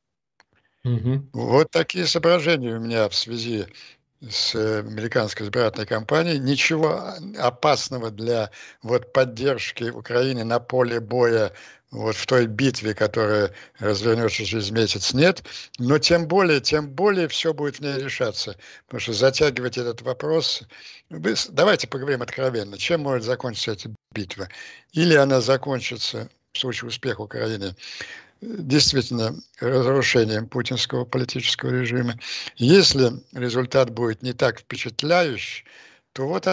Вот такие соображения у меня в связи с американской избирательной кампанией. Ничего опасного для вот поддержки Украины на поле боя вот в той битве, которая развернется через месяц, нет. Но тем более все будет в ней решаться. Потому что затягивать этот вопрос... Давайте поговорим откровенно. Чем может закончиться эта битва? Или она закончится, в случае успеха Украины, действительно разрушением путинского политического режима. Если результат будет не так впечатляющий, то вот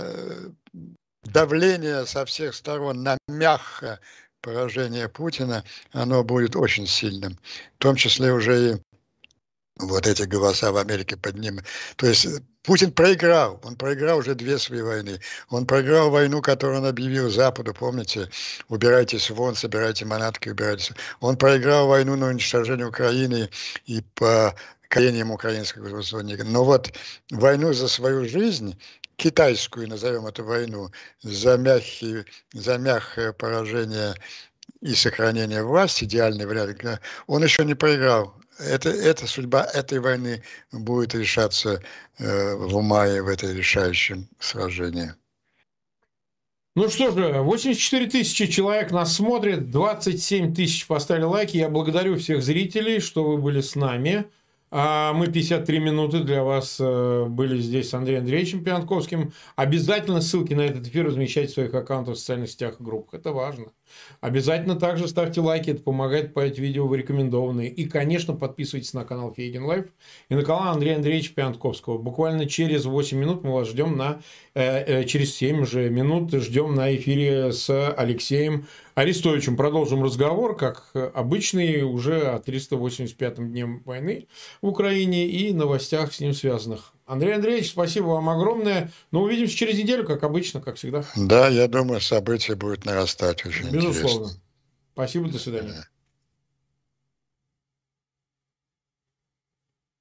давление со всех сторон на мягкое поражение Путина, оно будет очень сильным. В том числе уже и вот эти голоса в Америке поднимут. То есть Путин проиграл. Он проиграл уже 2 свои войны. Он проиграл войну, которую он объявил Западу. Помните? Убирайтесь вон, собирайте манатки, убирайтесь. Он проиграл войну на уничтожение Украины и по покорением украинского государства. Но вот войну за свою жизнь, китайскую, назовем эту войну, за мягкое поражение и сохранение власти, идеальный вариант, он еще не проиграл. Эта судьба этой войны будет решаться в мае в этой решающем сражении. Ну что же, 84 тысячи человек нас смотрят, 27 тысяч поставили лайки. Я благодарю всех зрителей, что вы были с нами. Мы 53 минуты для вас были здесь с Андреем Андреевичем Пиантковским. Обязательно ссылки на этот эфир размещайте в своих аккаунтах в социальных сетях и группах. Это важно. Обязательно также ставьте лайки, это помогает попасть видео в рекомендованные. И, конечно, подписывайтесь на канал Фейгин Лайф и на канал Андрея Андреевича Пиантковского. Буквально через 8 минут мы вас ждем через 7 же минут ждем на эфире с Алексеем Арестовичем. Продолжим разговор, как обычный, уже о 385-м дне войны в Украине и новостях с ним связанных. Андрей Андреевич, спасибо вам огромное. Но увидимся через неделю, как обычно, как всегда. Да, я думаю, события будут нарастать очень Безусловно. интересно. Спасибо, до свидания.